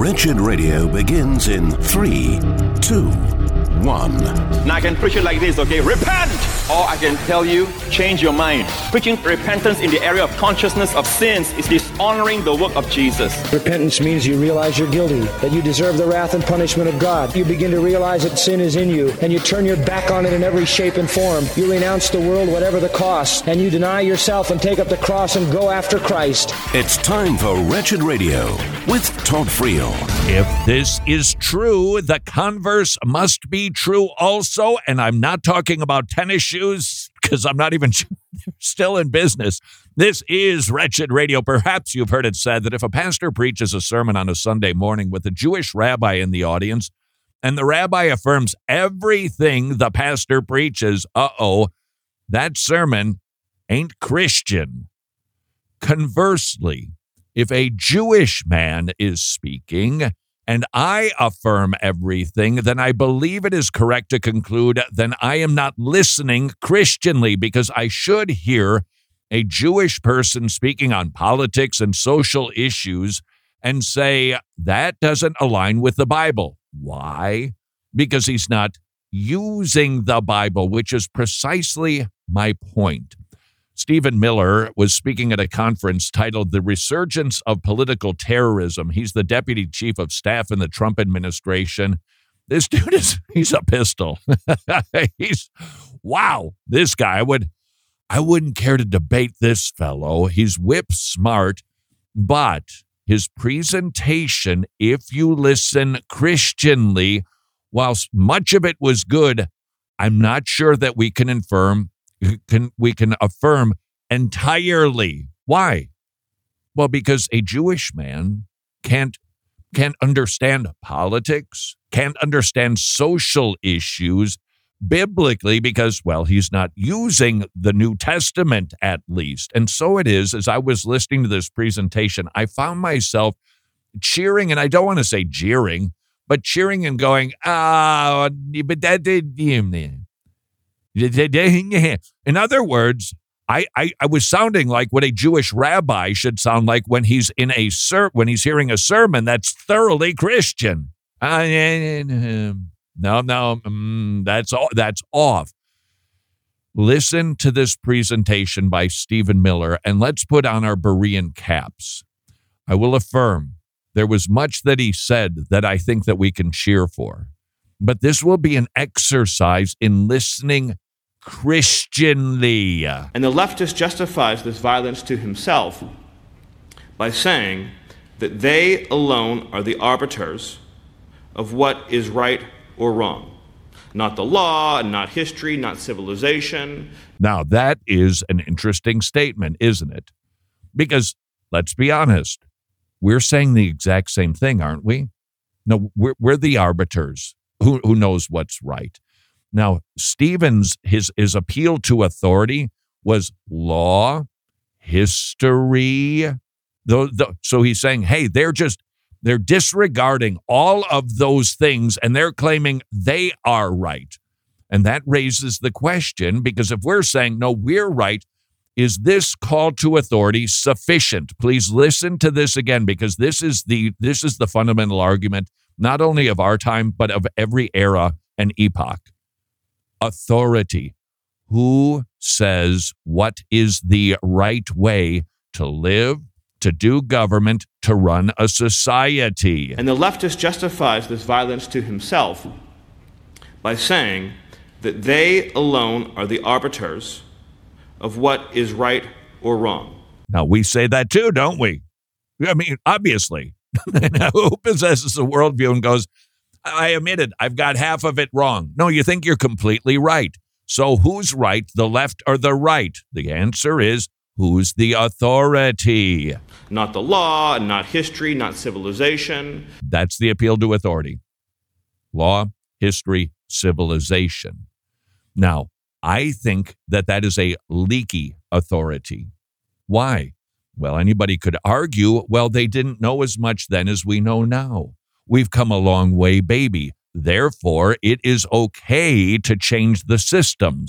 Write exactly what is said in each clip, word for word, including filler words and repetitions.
Wretched Radio begins in three, two, one. Now I can preach it like this, okay? Repent! Or I can tell you, change your mind. Preaching repentance in the area of consciousness of sins is dishonoring the work of Jesus. Repentance means you realize you're guilty, that you deserve the wrath and punishment of God. You begin to realize that sin is in you, and you turn your back on it in every shape and form. You renounce the world, whatever the cost, and you deny yourself and take up the cross and go after Christ. It's time for Wretched Radio with Todd Friel. If this is true, the converse must be true also, and I'm not talking about tennis shoes because I'm not even still in business. This is Wretched Radio. Perhaps you've heard it said that if a pastor preaches a sermon on a Sunday morning with a Jewish rabbi in the audience, and the rabbi affirms everything the pastor preaches, uh-oh, that sermon ain't Christian. Conversely, if a Jewish man is speaking and I affirm everything, then I believe it is correct to conclude then I am not listening Christianly, because I should hear a Jewish person speaking on politics and social issues and say, that doesn't align with the Bible. Why? Because he's not using the Bible, which is precisely my point. Stephen Miller was speaking at a conference titled The Resurgence of Political Terrorism. He's the deputy chief of staff in the Trump administration. This dude is, he's a pistol. he's, wow, this guy would, I wouldn't care to debate this fellow. He's whip smart, but his presentation, if you listen Christianly, whilst much of it was good, I'm not sure that we can affirm Can, we can affirm entirely. Why? Well, because a Jewish man can't can't understand politics, can't understand social issues biblically because, well, he's not using the New Testament at least. And so it is, as I was listening to this presentation, I found myself cheering, and I don't want to say jeering, but cheering and going, ah, but that did. In other words, I, I, I was sounding like what a Jewish rabbi should sound like when he's in a ser- when he's hearing a sermon that's thoroughly Christian. Uh, no, no, um, that's all, that's off. Listen to this presentation by Stephen Miller, and let's put on our Berean caps. I will affirm there was much that he said that I think that we can cheer for. But this will be an exercise in listening Christianly. And the leftist justifies this violence to himself by saying that they alone are the arbiters of what is right or wrong. Not the law, not history, not civilization. Now, that is an interesting statement, isn't it? Because, let's be honest, we're saying the exact same thing, aren't we? No, we're, we're the arbiters. Who who knows what's right? Now, Stephen's, his, his appeal to authority was law, history. The, the, so he's saying, hey, they're just, they're disregarding all of those things and they're claiming they are right. And that raises the question, because if we're saying, no, we're right, is this call to authority sufficient? Please listen to this again, because this is the this is the fundamental argument, not only of our time, but of every era and epoch. Authority. Who says what is the right way to live, to do government, to run a society? And the leftist justifies this violence to himself by saying that they alone are the arbiters of what is right or wrong. Now, we say that too, don't we? I mean, obviously. Who possesses a worldview and goes, I admit it, I've got half of it wrong. No, you think you're completely right. So who's right, the left or the right? The answer is, who's the authority? Not the law, not history, not civilization. That's the appeal to authority. Law, history, civilization. Now, I think that that is a leaky authority. Why? Well, anybody could argue, well, they didn't know as much then as we know now. We've come a long way, baby. Therefore, it is okay to change the systems.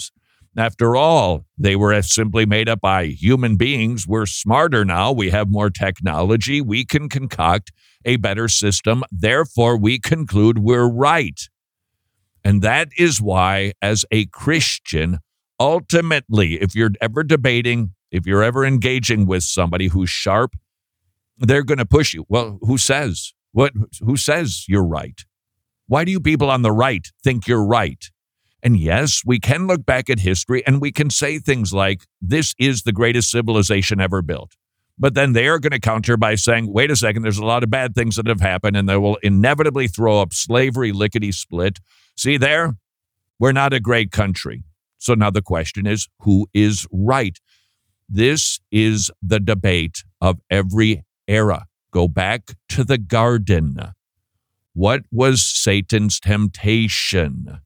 After all, they were simply made up by human beings. We're smarter now. We have more technology. We can concoct a better system. Therefore, we conclude we're right. And that is why, as a Christian, ultimately, if you're ever debating, if you're ever engaging with somebody who's sharp, they're going to push you. Well, who says? What? Who says you're right? Why do you people on the right think you're right? And yes, we can look back at history and we can say things like, this is the greatest civilization ever built. But then they are going to counter by saying, wait a second, there's a lot of bad things that have happened, and they will inevitably throw up slavery, lickety-split. See there? We're not a great country. So now the question is, who is right? This is the debate of every era. Go back to the garden. What was Satan's temptation?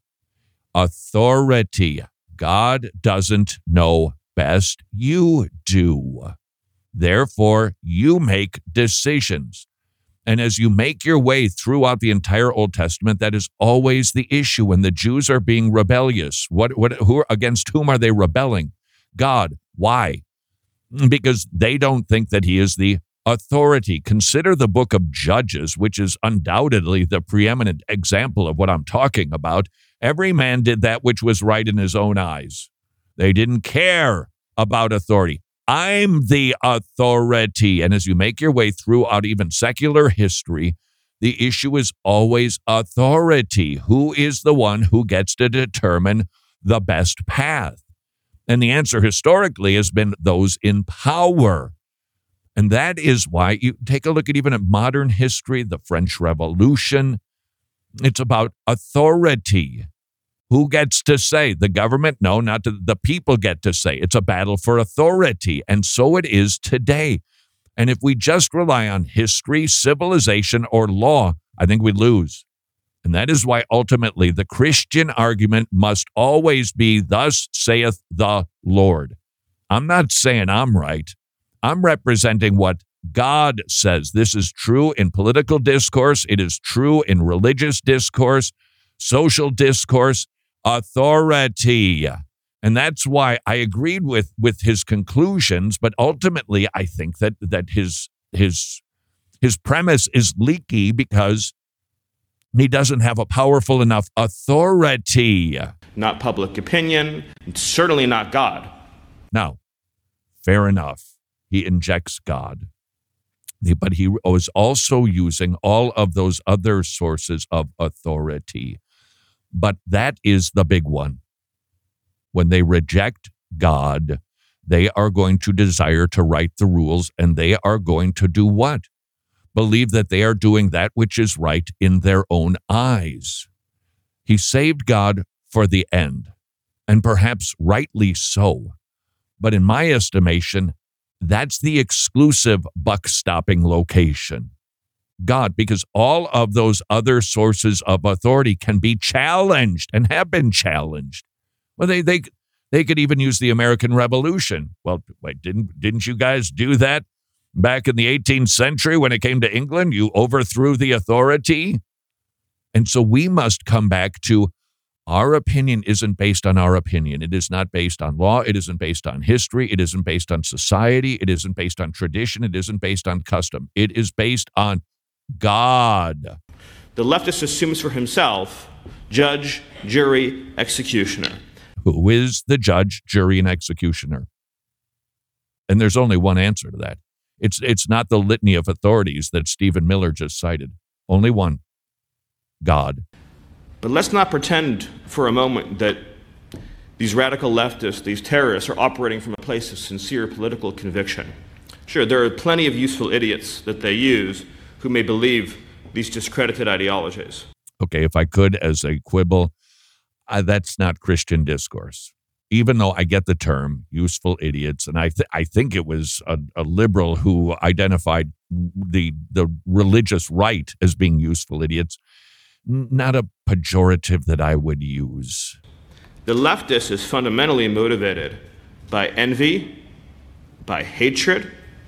Authority. God doesn't know best. You do. Therefore, you make decisions. And as you make your way throughout the entire Old Testament, that is always the issue. When the Jews are being rebellious, what, what, who, against whom are they rebelling? God. Why? Because they don't think that he is the authority. Consider the book of Judges, which is undoubtedly the preeminent example of what I'm talking about. Every man did that which was right in his own eyes. They didn't care about authority. I'm the authority. And as you make your way throughout even secular history, the issue is always authority. Who is the one who gets to determine the best path? And the answer historically has been those in power. And that is why you take a look at even at modern history, the French Revolution. It's about authority. Who gets to say? The government? No, not to, the people get to say. It's a battle for authority. And so it is today. And if we just rely on history, civilization, or law, I think we lose. And that is why ultimately the Christian argument must always be, thus saith the Lord. I'm not saying I'm right. I'm representing what God says. This is true in political discourse. It is true in religious discourse, social discourse, authority. And that's why I agreed with, with his conclusions. But ultimately, I think that that his his his premise is leaky because he doesn't have a powerful enough authority. Not public opinion, certainly not God. Now, fair enough. He injects God. But he was also using all of those other sources of authority. But that is the big one. When they reject God, they are going to desire to write the rules, and they are going to do what? Believe that they are doing that which is right in their own eyes. He saved God for the end, and perhaps rightly so. But in my estimation, that's the exclusive buck-stopping location. God, because all of those other sources of authority can be challenged and have been challenged. Well, they they they could even use the American Revolution. Well, wait, didn't didn't you guys do that back in the eighteenth century when it came to England? You overthrew the authority. And so we must come back to our opinion isn't based on our opinion. It is not based on law. It isn't based on history. It isn't based on society. It isn't based on tradition. It isn't based on custom. It is based on God. The leftist assumes for himself judge, jury, executioner. Who is the judge, jury, and executioner? And there's only one answer to that. It's it's not the litany of authorities that Stephen Miller just cited. Only one. God. But let's not pretend for a moment that these radical leftists, these terrorists, are operating from a place of sincere political conviction. Sure, there are plenty of useful idiots that they use who may believe these discredited ideologies. Okay, if I could, as a quibble, uh, that's not Christian discourse. Even though I get the term useful idiots, and I th- I think it was a, a liberal who identified the the religious right as being useful idiots, n- not a pejorative that I would use. The leftist is fundamentally motivated by envy, by hatred,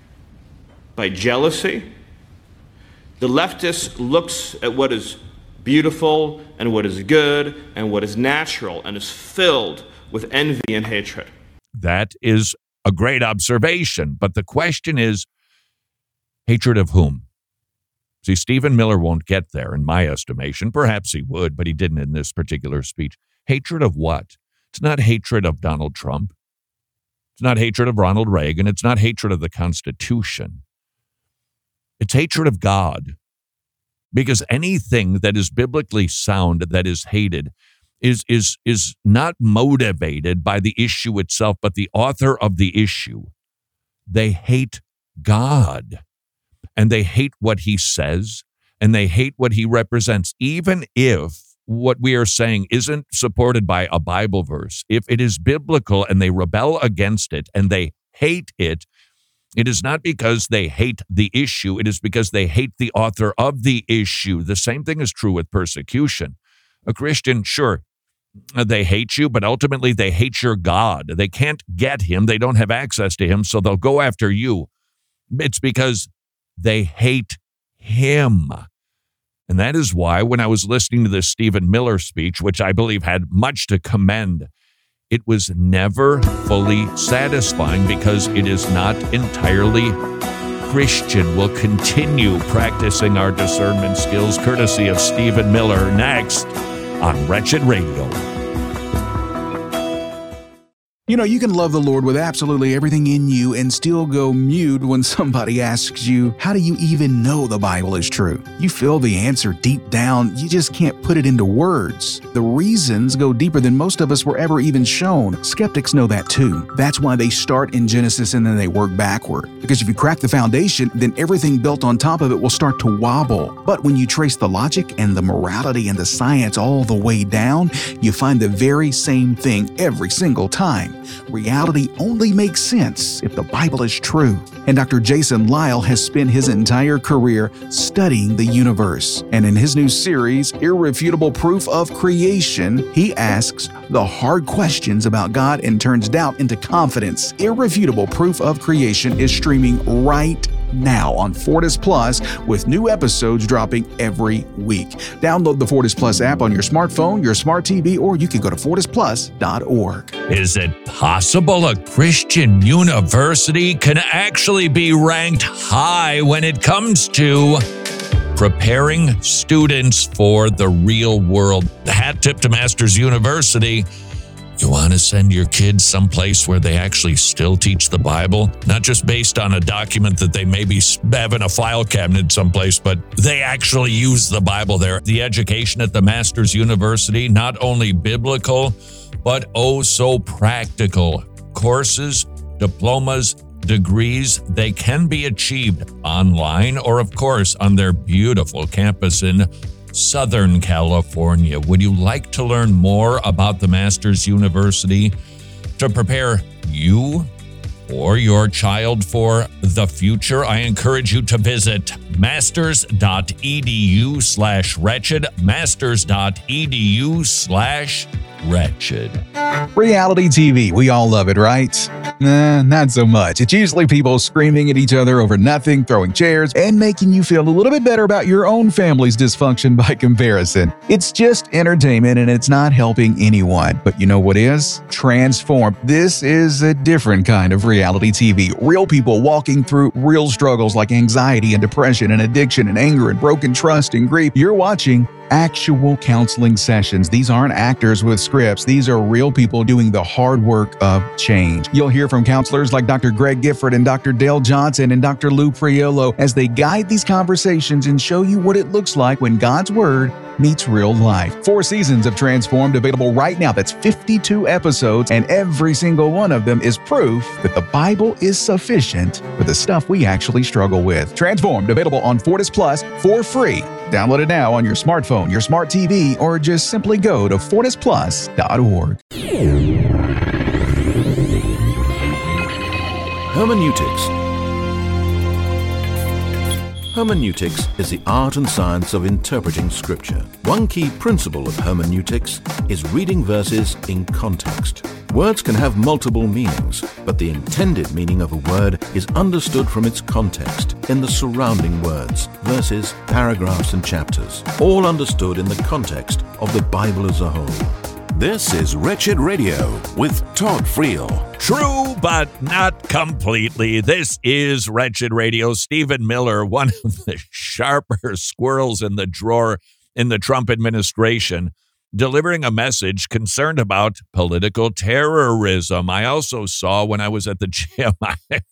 by jealousy. The leftist looks at what is beautiful and what is good and what is natural and is filled with envy and hatred. That is a great observation. But the question is, hatred of whom? See, Stephen Miller won't get there, in my estimation. Perhaps he would, but he didn't in this particular speech. Hatred of what? It's not hatred of Donald Trump. It's not hatred of Ronald Reagan. It's not hatred of the Constitution. It's hatred of God. Because anything that is biblically sound that is hated is, is, is not motivated by the issue itself, but the author of the issue. They hate God. And they hate what he says, and they hate what he represents, even if what we are saying isn't supported by a Bible verse. If it is biblical and they rebel against it and they hate it, it is not because they hate the issue. It is because they hate the author of the issue. The same thing is true with persecution. A Christian, sure, they hate you, but ultimately they hate your God. They can't get him. They don't have access to him, so they'll go after you. It's because they hate him. And that is why when I was listening to this Stephen Miller speech, which I believe had much to commend, it was never fully satisfying because it is not entirely Christian. We'll continue practicing our discernment skills courtesy of Stephen Miller next on Wretched Radio. You know, you can love the Lord with absolutely everything in you and still go mute when somebody asks you, how do you even know the Bible is true? You feel the answer deep down, you just can't put it into words. The reasons go deeper than most of us were ever even shown. Skeptics know that too. That's why they start in Genesis and then they work backward. Because if you crack the foundation, then everything built on top of it will start to wobble. But when you trace the logic and the morality and the science all the way down, you find the very same thing every single time. Reality only makes sense if the Bible is true. And Doctor Jason Lisle has spent his entire career studying the universe. And in his new series, Irrefutable Proof of Creation, he asks the hard questions about God and turns doubt into confidence. Irrefutable Proof of Creation is streaming right now on Fortis Plus, with new episodes dropping every week. Download the Fortis Plus app on your smartphone, your smart T V, or you can go to fortis plus dot org. Is it possible a Christian university can actually be ranked high when it comes to preparing students for the real world? The hat tip to Masters University. You want to send your kids someplace where they actually still teach the Bible? Not just based on a document that they maybe have in a file cabinet someplace, but they actually use the Bible there. The education at the Masters University, not only biblical, but oh so practical. Courses, diplomas, degrees, they can be achieved online or, of course, on their beautiful campus in Southern California. Would you like to learn more about the Masters University to prepare you or your child for the future? I encourage you to visit masters.edu slash wretched, masters.edu slash wretched. Reality T V, we all love it, right? Nah, not so much. It's usually people screaming at each other over nothing, throwing chairs, and making you feel a little bit better about your own family's dysfunction by comparison. It's just entertainment and it's not helping anyone. But you know what is? Transformed. This is a different kind of reality T V. Real people walking through real struggles like anxiety and depression and addiction and anger and broken trust and grief. You're watching actual counseling sessions. These aren't actors with scripts. These are real people doing the hard work of change. You'll hear from counselors like Doctor Greg Gifford and Doctor Dale Johnson and Doctor Lou Priolo as they guide these conversations and show you what it looks like when God's Word meets real life. Four seasons of Transformed available right now. That's fifty-two episodes, and every single one of them is proof that the Bible is sufficient for the stuff we actually struggle with. Transformed available on Fortis Plus for free. Download it now on your smartphone, your smart T V, or just simply go to fortis plus dot org. Hermeneutics. Hermeneutics is the art and science of interpreting Scripture. One key principle of hermeneutics is reading verses in context. Words can have multiple meanings, but the intended meaning of a word is understood from its context in the surrounding words, verses, paragraphs, and chapters, all understood in the context of the Bible as a whole. This is Wretched Radio with Todd Friel. True, but not completely. This is Wretched Radio. Stephen Miller, one of the sharper squirrels in the drawer in the Trump administration, delivering a message concerned about political terrorism. I also saw when I was at the gym, I,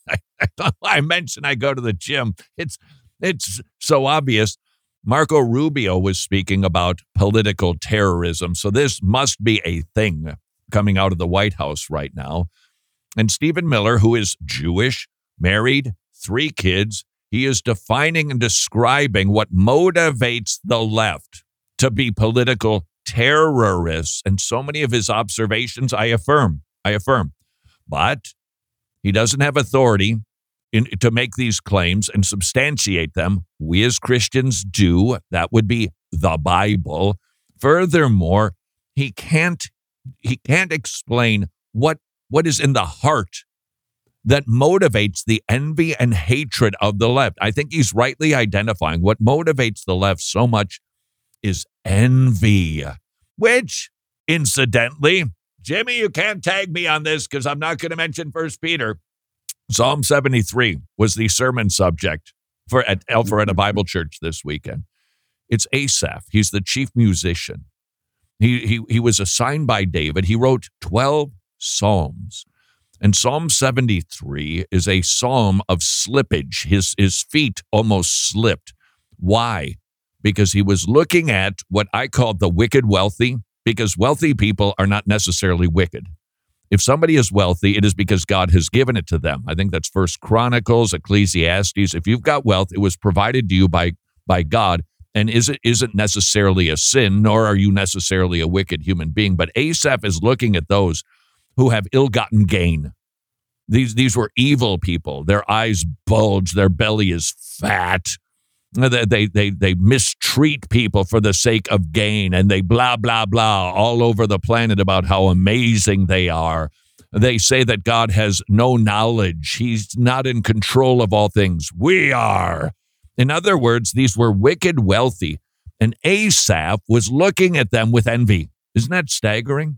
I, I mentioned I go to the gym. It's, it's so obvious. Marco Rubio was speaking about political terrorism. So this must be a thing coming out of the White House right now. And Stephen Miller, who is Jewish, married, three kids, he is defining and describing what motivates the left to be political terrorists. And so many of his observations, I affirm, I affirm. But he doesn't have authority In, to make these claims and substantiate them. We as Christians do. That would be the Bible. Furthermore, he can't he can't explain what what is in the heart that motivates the envy and hatred of the left. I think he's rightly identifying what motivates the left so much is envy, which, incidentally, Jimmy, you can't tag me on this because I'm not going to mention First Peter. Psalm seventy-three was the sermon subject for at Alpharetta Bible Church this weekend. It's Asaph. He's the chief musician. He, he, he was assigned by David. He wrote twelve psalms. And Psalm seventy-three is a psalm of slippage. His, his feet almost slipped. Why? Because he was looking at what I call the wicked wealthy, because wealthy people are not necessarily wicked. If somebody is wealthy, it is because God has given it to them. I think that's First Chronicles, Ecclesiastes. If you've got wealth, it was provided to you by, by God, and is it isn't necessarily a sin, nor are you necessarily a wicked human being. But Asaph is looking at those who have ill-gotten gain. These, these were evil people. Their eyes bulge. Their belly is fat. They, they, they, they mistreat people for the sake of gain, and they blah, blah, blah all over the planet about how amazing they are. They say that God has no knowledge. He's not in control of all things. We are. In other words, these were wicked wealthy, and Asaph was looking at them with envy. Isn't that staggering?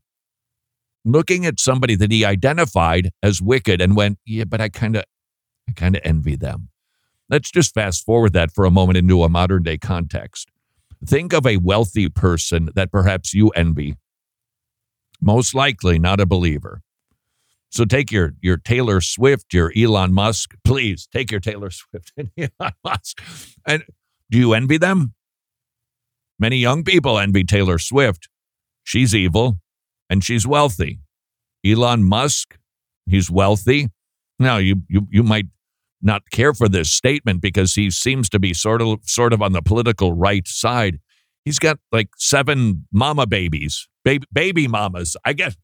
Looking at somebody that he identified as wicked and went, yeah, but I kind of, I kind of envy them. Let's just fast forward that for a moment into a modern day context. Think of a wealthy person that perhaps you envy. Most likely not a believer. So take your, your Taylor Swift, your Elon Musk. Please take your Taylor Swift and Elon Musk. And do you envy them? Many young people envy Taylor Swift. She's evil and she's wealthy. Elon Musk, he's wealthy. Now, you you you might not care for this statement because he seems to be sort of sort of on the political right side. He's got like seven mama babies, baby, baby mamas. I guess.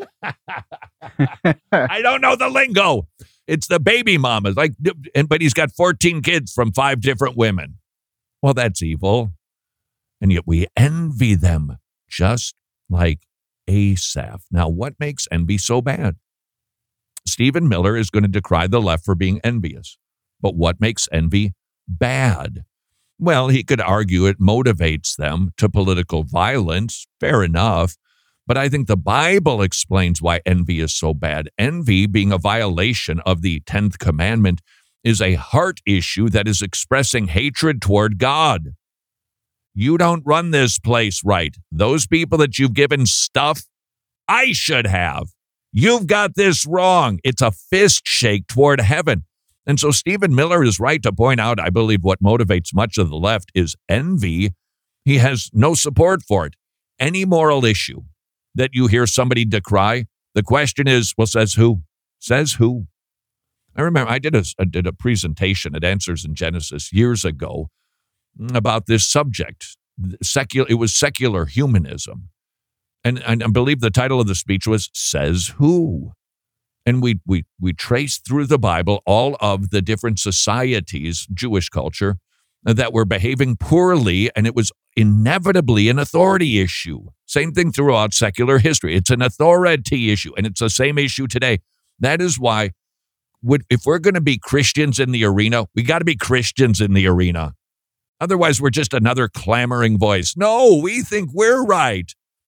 I don't know the lingo. It's the baby mamas. Like, and but he's got fourteen kids from five different women. Well, that's evil. And yet we envy them just like Asaph. Now, what makes envy so bad? Stephen Miller is going to decry the left for being envious. But what makes envy bad? Well, he could argue it motivates them to political violence. Fair enough. But I think the Bible explains why envy is so bad. Envy, being a violation of the tenth commandment, is a heart issue that is expressing hatred toward God. You don't run this place right. Those people that you've given stuff, I should have. You've got this wrong. It's a fist shake toward heaven. And so Stephen Miller is right to point out, I believe what motivates much of the left is envy. He has no support for it. Any moral issue that you hear somebody decry, the question is, well, says who? Says who? I remember I did a, I did a presentation at Answers in Genesis years ago about this subject. Secular, it was secular humanism. And, and I believe the title of the speech was Says Who? And we we we traced through the Bible all of the different societies, Jewish culture, that were behaving poorly, and it was inevitably an authority issue. Same thing throughout secular history. It's an authority issue, and it's the same issue today. That is why would, if we're going to be Christians in the arena, we got to be Christians in the arena. Otherwise, we're just another clamoring voice. No, we think we're right.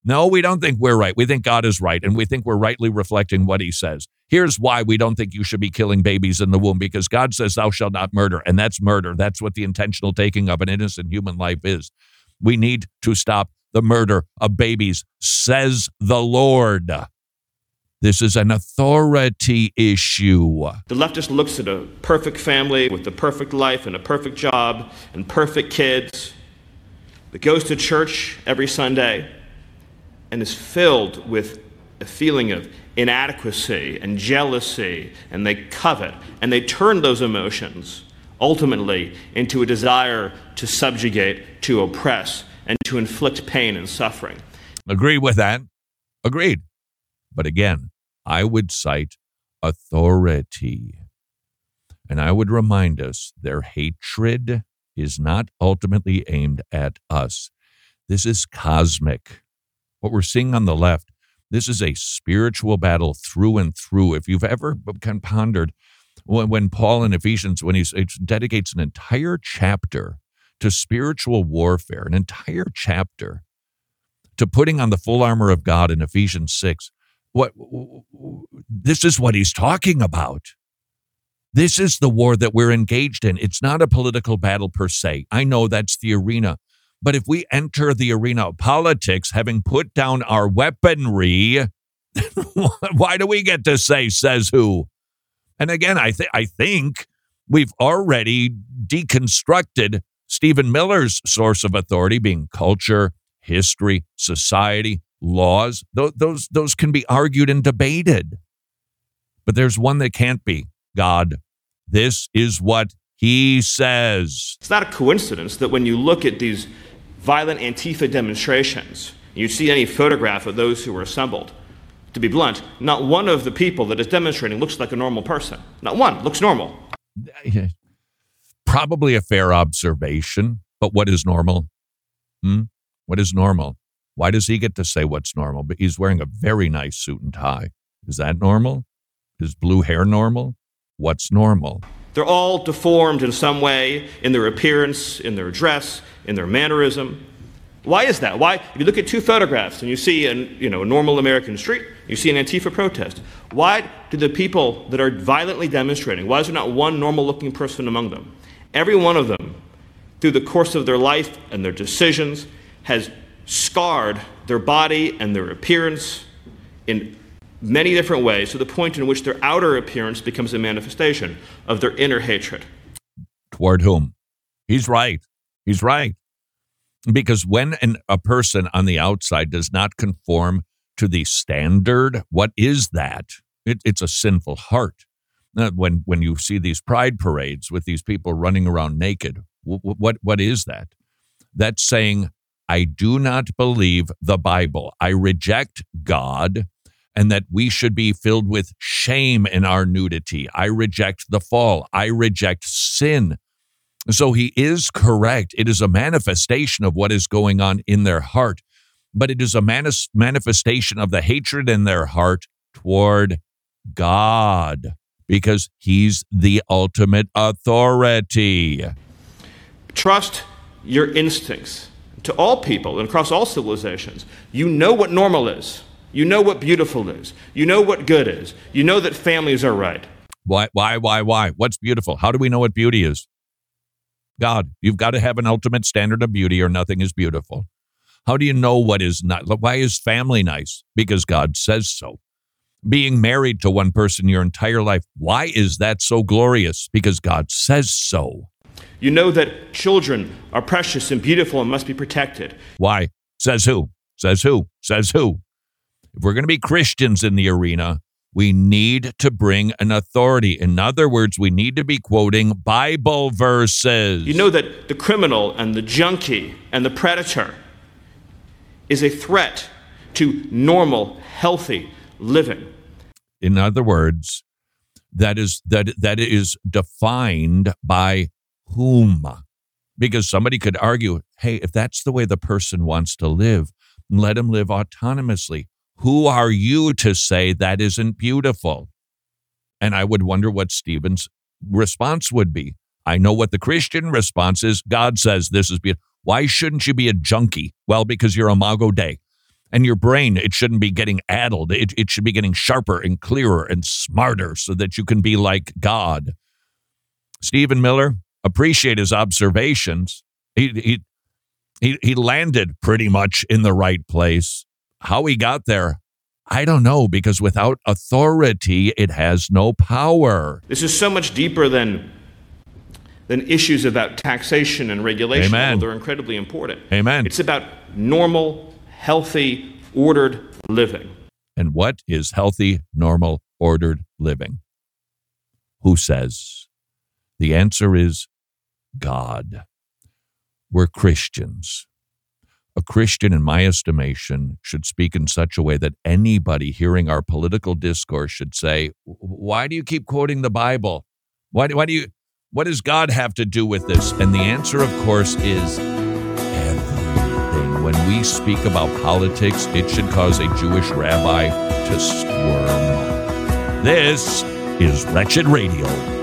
No, we don't think we're right. We think God is right, and we think we're rightly reflecting what he says. Here's why we don't think you should be killing babies in the womb, because God says thou shalt not murder, and that's murder. That's what the intentional taking of an innocent human life is. We need to stop the murder of babies, says the Lord. This is an authority issue. The leftist looks at a perfect family with a perfect life and a perfect job and perfect kids, that goes to church every Sunday and is filled with a feeling of inadequacy and jealousy, and they covet, and they turn those emotions ultimately into a desire to subjugate, to oppress, and to inflict pain and suffering. Agree with that. Agreed. But again, I would cite authority. And I would remind us their hatred is not ultimately aimed at us. This is cosmic. What we're seeing on the left, this is a spiritual battle through and through. If you've ever kind of pondered when, when Paul in Ephesians, when he dedicates an entire chapter to spiritual warfare, an entire chapter to putting on the full armor of God in Ephesians six, what this is what he's talking about. This is the war that we're engaged in. It's not a political battle per se. I know that's the arena. But if we enter the arena of politics, having put down our weaponry, why do we get to say, says who? And again, I, th- I think we've already deconstructed Stephen Miller's source of authority being culture, history, society, laws. Th- those, those can be argued and debated. But there's one that can't be. God. This is what he says. It's not a coincidence that when you look at these violent Antifa demonstrations, you see any photograph of those who were assembled. To be blunt, not one of the people that is demonstrating looks like a normal person. Not one looks normal. Probably a fair observation, but what is normal? Hmm? What is normal? Why does he get to say what's normal? But he's wearing a very nice suit and tie. Is that normal? Is blue hair normal? What's normal? They're all deformed in some way, in their appearance, in their dress, in their mannerism. Why is that? Why, if you look at two photographs and you see a, you know, a normal American street, you see an Antifa protest, why do the people that are violently demonstrating, why is there not one normal-looking person among them? Every one of them, through the course of their life and their decisions, has scarred their body and their appearance in many different ways, to the point in which their outer appearance becomes a manifestation of their inner hatred. Toward whom? He's right. He's right. Because when an, a person on the outside does not conform to the standard, what is that? It, it's a sinful heart. Uh, when when you see these pride parades with these people running around naked, w- what what is that? That's saying, I do not believe the Bible. I reject God, and that we should be filled with shame in our nudity. I reject the fall. I reject sin. So he is correct. It is a manifestation of what is going on in their heart, but it is a manis- manifestation of the hatred in their heart toward God, because he's the ultimate authority. Trust your instincts. To all people and across all civilizations, you know what normal is. You know what beautiful is. You know what good is. You know that families are right. Why, why, why, why? What's beautiful? How do we know what beauty is? God, you've got to have an ultimate standard of beauty or nothing is beautiful. How do you know what is not? Why is family nice? Because God says so. Being married to one person your entire life, why is that so glorious? Because God says so. You know that children are precious and beautiful and must be protected. Why? Says who? Says who? Says who? If we're going to be Christians in the arena, we need to bring an authority. In other words, we need to be quoting Bible verses. You know that the criminal and the junkie and the predator is a threat to normal, healthy living. In other words, that is that that is defined by whom? Because somebody could argue, hey, if that's the way the person wants to live, let him live autonomously. Who are you to say that isn't beautiful? And I would wonder what Stephen's response would be. I know what the Christian response is. God says this is beautiful. Why shouldn't you be a junkie? Well, because you're Imago Dei. And your brain, it shouldn't be getting addled. It, it should be getting sharper and clearer and smarter so that you can be like God. Stephen Miller, appreciate his observations. He, he, he, he landed pretty much in the right place. How he got there, I don't know, because without authority, it has no power. This is so much deeper than, than issues about taxation and regulation. Amen. They're incredibly important. Amen. It's about normal, healthy, ordered living. And what is healthy, normal, ordered living? Who says? The answer is God. We're Christians. A Christian, in my estimation, should speak in such a way that anybody hearing our political discourse should say, why do you keep quoting the Bible? Why, why do you, what does God have to do with this? And the answer, of course, is everything. When we speak about politics, it should cause a Jewish rabbi to squirm. This is Wretched Radio.